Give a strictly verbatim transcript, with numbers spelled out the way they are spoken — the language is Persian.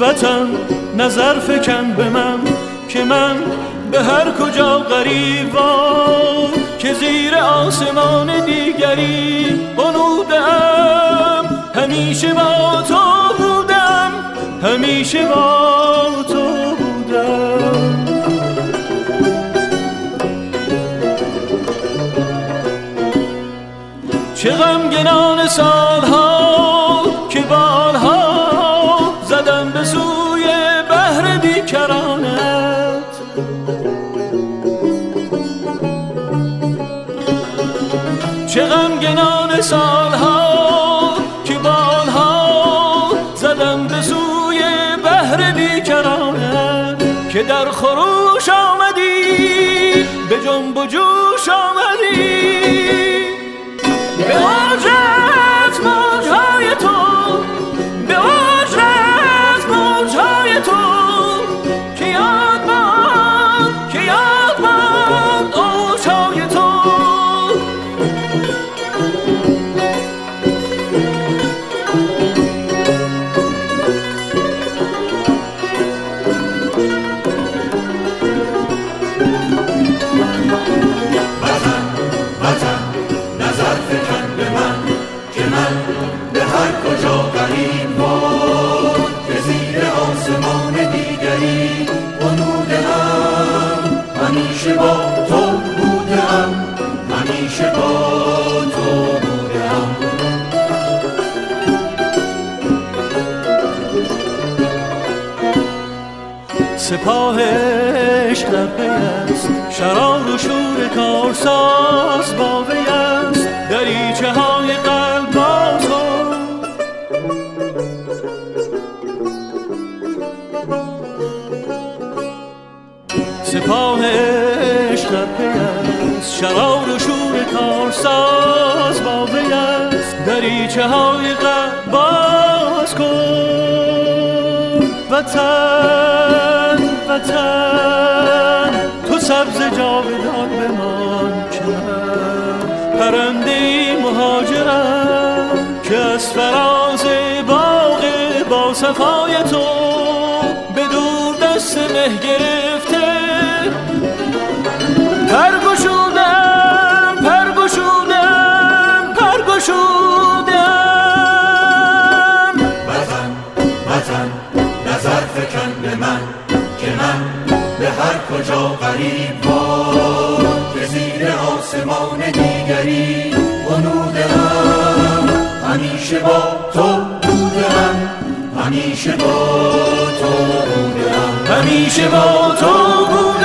وطن نظر فکن به من که من به هر کجا غریبم که زیر آسمان دیگری بنودم همیشه با تو بودم همیشه با تو بودم چه غمگنان سالها که بالها زدم به سوی بحر بیکرانت چه غمگنان سالها که بالها زدم به سوی بحر بیکرانت که در خروش آمدی به جنب و جوش آمدی به اجرت موجهای تو به اجرت موجهای تو که یاد باد که یاد باد اوجهای تو وطن وطن نظر فکن به من که من به هر کجا غریب بود که زیر آسمان دیگری بنودم همیشه با تو بودم همیشه با تو بودم سپاه عشق در پی است شرار و شور کارساز با وی است دریچه های قلب باز کن سپاه عشق در پی است شرار و شور کارساز با وی است دریچه های قلب باز کن وطن وطن تو سبز جاودان بمان که من پرنده مهاجرم که از فراز باغ با صفای تو به دور دست مه گرفته پر گشودم پر گشودم پر گشودم وطن وطن نظر فکن به من که من به هر کجا غریب بود که زیر آسمان دیگری بنودم همیشه با تو بودم همیشه با تو بودم همیشه با تو بودم